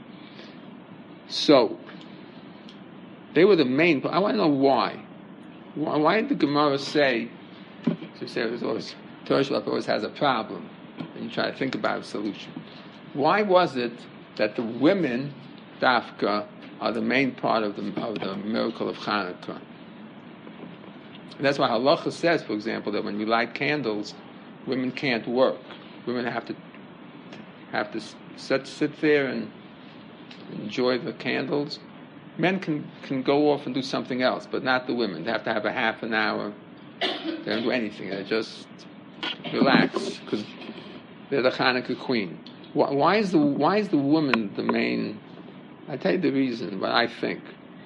So, they were the main. I want to know why. Why did the Gemara say? To say it always Torah Shabbat always has a problem, and you try to think about a solution. Why was it that the women, Dafka, are the main part of the miracle of Hanukkah? And that's why Halacha says, for example, that when you light candles, women can't work. Women have to sit there and enjoy the candles. Men can go off and do something else, but not the women. They have to have a half an hour. They don't do anything. They just relax because they're the Hanukkah queen. Why is the woman the main? I tell you the reason, but I think.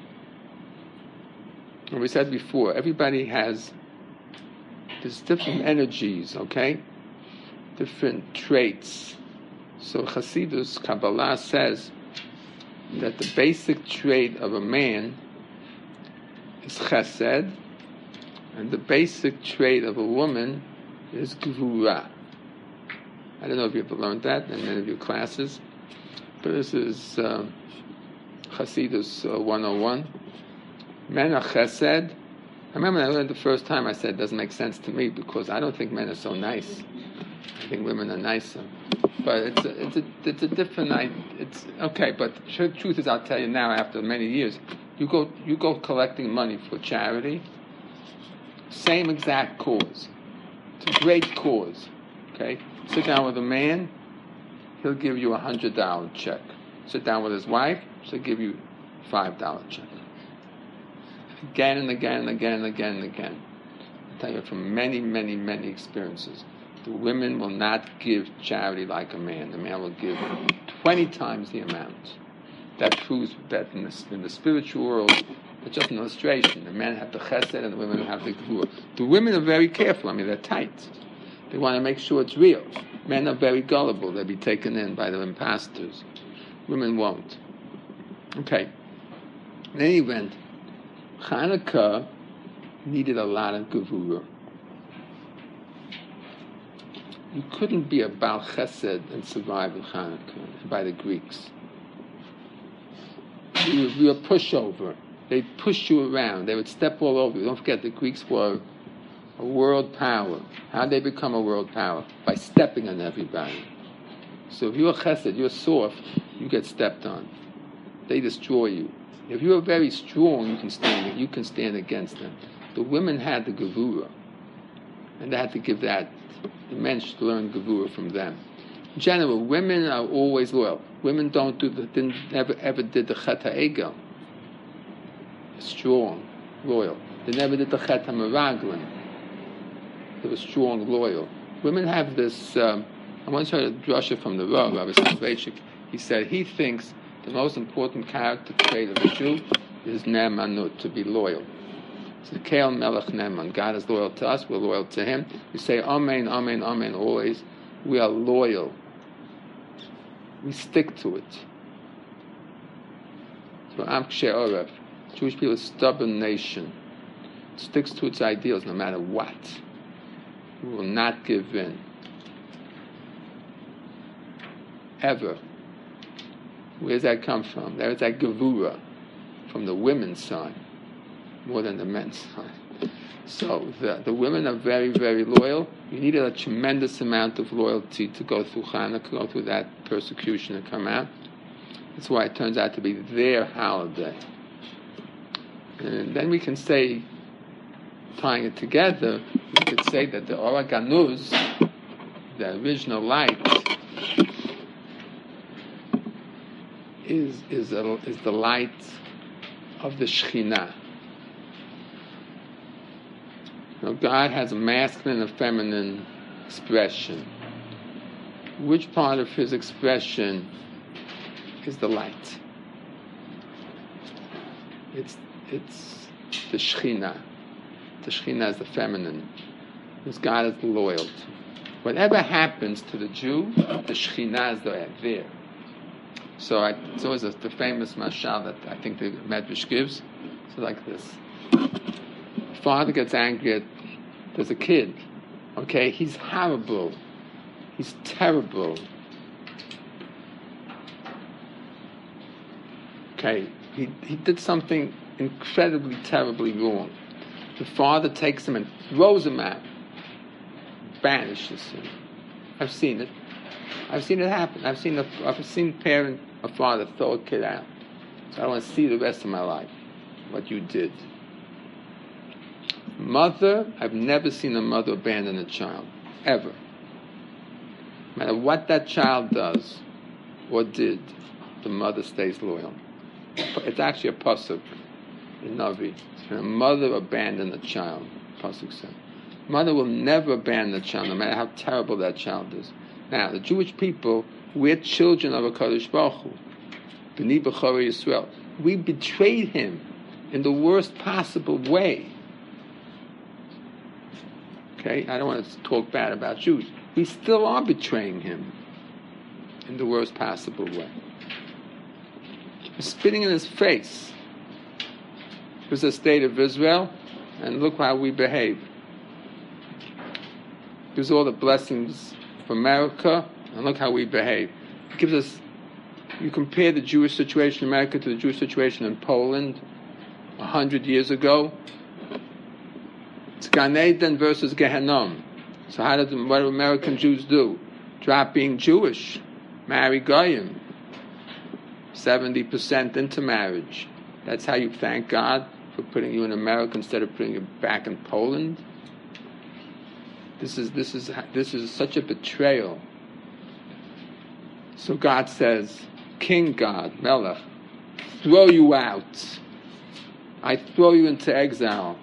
And we said before, everybody has there's different energies, okay? Different traits. So Hasidus Kabbalah says that the basic trait of a man is chesed, and the basic trait of a woman is gvura. I don't know if you ever learned that in any of your classes, but this is Hasidus 101. Men are chesed. I remember when I learned the first time, I said it doesn't make sense to me because I don't think men are so nice. I think women are nicer. But it's a different. It's okay. But the truth is, I'll tell you now. After many years, you go collecting money for charity. Same exact cause. It's a great cause. Okay. Sit down with a man, he'll give you $100 check. Sit down with his wife, she'll give you $5 check. Again and again and again and again and again. I tell you from many, many, many experiences. The women will not give charity like a man. The man will give 20 times the amount. That proves that in the spiritual world, it's just an illustration. The men have the chesed and the women have the gvura. The women are very careful. I mean, they're tight. They want to make sure it's real. Men are very gullible. They'll be taken in by the imposters. Women won't. Okay. In any event, Hanukkah needed a lot of gevura. You couldn't be a Baal Chesed and survive in Hanukkah by the Greeks. You were a pushover. They'd push you around. They would step all over you. Don't forget, the Greeks were a world power. How did they become a world power? By stepping on everybody. So if you're a Chesed, you're soft, you get stepped on. They destroy you. If you're very strong, you can stand against them. The women had the Gevurah, and they had to give that. The men should learn Gevurah from them. In general, women are always loyal. Women never did the Chet HaEgel. Strong, loyal. They never did the Chet HaMeraglim. They were strong, loyal. Women have this. I once heard a drasha from the Rav, Rabbi Soloveitchik. He said he thinks the most important character trait of a Jew is Ne'emanut, to be loyal. So Keil Melech Ne'eman. God is loyal to us, we're loyal to Him. We say Amen, Amen, Amen always. We are loyal. We stick to it. So Am Kshe Oref. Jewish people are a stubborn nation. It sticks to its ideals no matter what. We will not give in. Ever. Where does that come from? There is that Gevurah from the women's side more than the men's side. So the women are very, very loyal. You needed a tremendous amount of loyalty to go through Hanukkah, go through that persecution and come out. That's why it turns out to be their holiday. And then we can say, tying it together, we could say that the Or HaGanuz, the original light, is the light of the Shekhinah. Now, God has a masculine and a feminine expression. Which part of His expression is the light? It's the Shekhinah. The Shekhinah is the feminine, because God is loyal. Whatever happens to the Jew, the Shekhinah is there. So it's always the famous mashal that I think the Medrash gives. So like this. Father gets angry at there's a kid. Okay, he's horrible. He's terrible. Okay, he did something incredibly, terribly wrong. The father takes him and throws him out, banishes him. I've seen it. I've seen it happen. I've seen a father throw a kid out. So I don't want to see the rest of my life what you did. Mother, I've never seen a mother abandon a child, ever. No matter what that child does or did, the mother stays loyal. It's actually a pasuk in Navi. When a mother abandons a child, pasuk said, mother will never abandon a child, no matter how terrible that child is. Now, the Jewish people, we're children of a Kadosh Baruch Hu. B'ni B'chorei Yisrael. We betrayed Him in the worst possible way. Okay, I don't want to talk bad about Jews. We still are betraying Him in the worst possible way. We're spitting in His face. It was the state of Israel, and look how we behave. It gives all the blessings for America, and look how we behave. It gives us. You compare the Jewish situation in America to the Jewish situation in Poland 100 years ago. It's Gan Eden versus Gehenom. So what do American Jews do? Drop being Jewish, marry Goyim, 70% into marriage. That's how you thank God for putting you in America instead of putting you back in Poland. This is such a betrayal. So God says, King God, Melech, throw you out. I throw you into exile.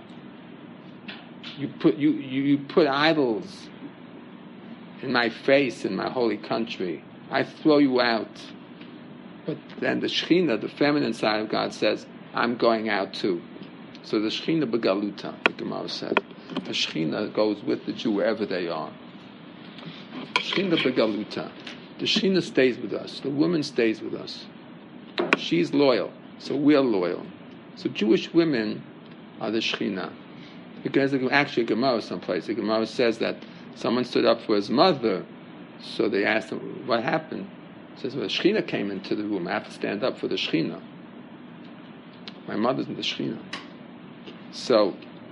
You put idols in my face in my holy country. I throw you out. But then the Shekhinah, the feminine side of God, says, I'm going out too. So the Shekhinah begaluta, the Gemara said. The Shekhinah goes with the Jew wherever they are. Shekhinah begaluta. The Shekhinah stays with us. The woman stays with us. She's loyal, so we're loyal. So Jewish women are the Shekhinah. Because actually a Gemara someplace, the Gemara says that Someone stood up for his mother, so they asked him, what happened? He says, well, the Shekhinah came into the room. I have to stand up for the Shekhinah. My mother's in the Shekhinah. So,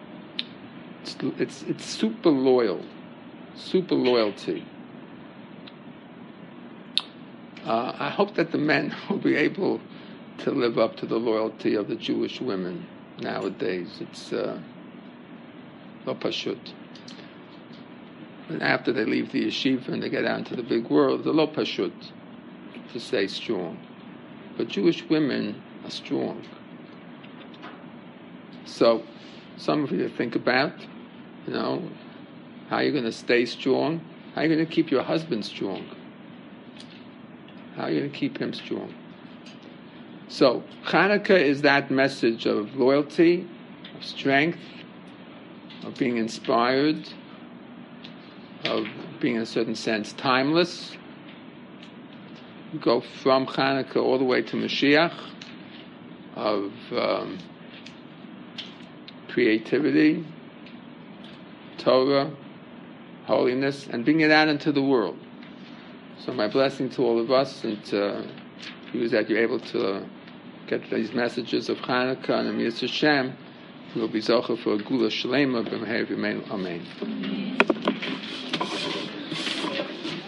it's super loyalty. I hope that the men will be able to live up to the loyalty of the Jewish women nowadays. It's lo pashut. And after they leave the yeshiva and they get out into the big world, the lo pashut to stay strong. But Jewish women are strong. So, some of you think about, how you're going to stay strong, how you're going to keep your husband strong, how are you going to keep him strong. So, Hanukkah is that message of loyalty, of strength, of being inspired, of being in a certain sense timeless. You go from Hanukkah all the way to Mashiach, of creativity, Torah, holiness, and bring it out into the world. So my blessing to all of us, and to you that you're able to get these messages of Hanukkah and Amir Hashem, we'll be zocher for a Gula Shlema b'meher v'meinu. Amen.